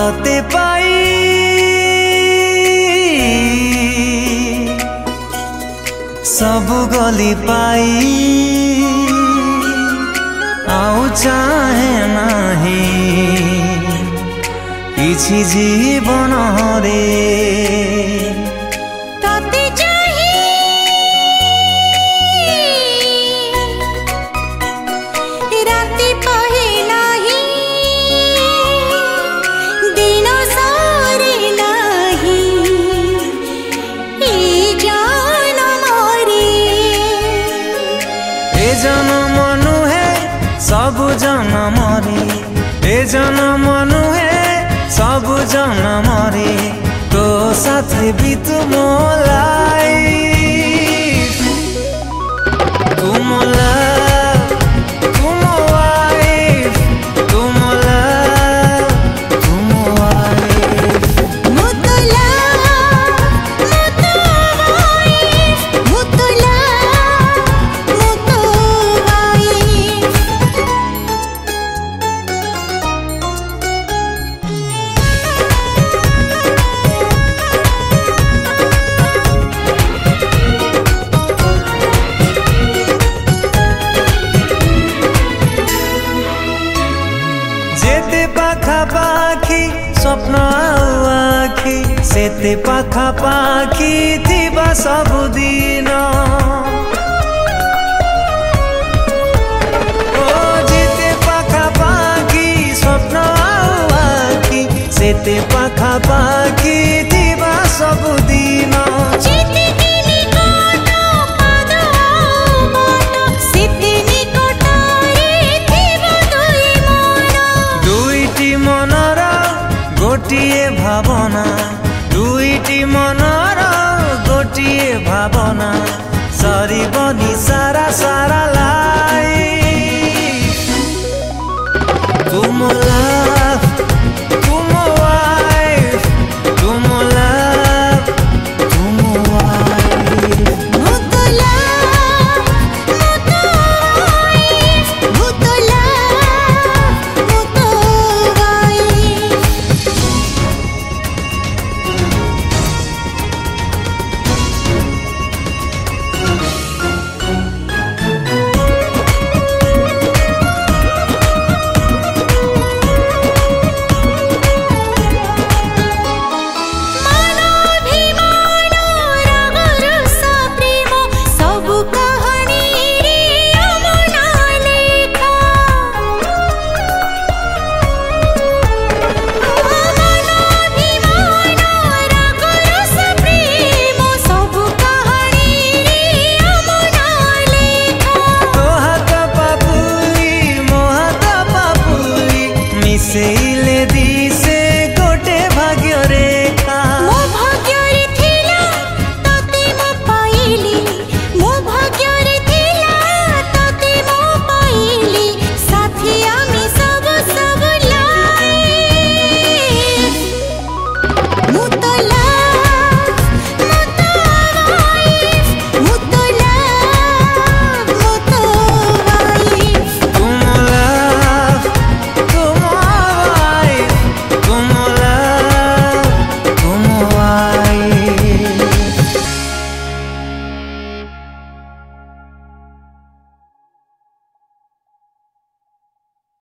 तते पाई सब गली पाई आउ चाहे नहीं किछि जीवन रे जन्म नुहे सब जन्म रे ए जन्म नुहे सब जन्म रे तो साथ भी तुम लाइफ तुम लव तुम वाइफ तुम लव तुम वाइफ मुतला मुतु वाइफ मुतला मुतु वाइफ जेते पाखा पाखी स्वप्न आखि सेते पाखा पाखी थिबा सबुदिन ओ जेते पाखा पाखी स्वप्न आखि सेते पाखा पाखी थिबा सबुदिन गोटिए भावना दुईटी मनर गोटिए भावना सरीबनी सारा सारा लाइफ तुम लव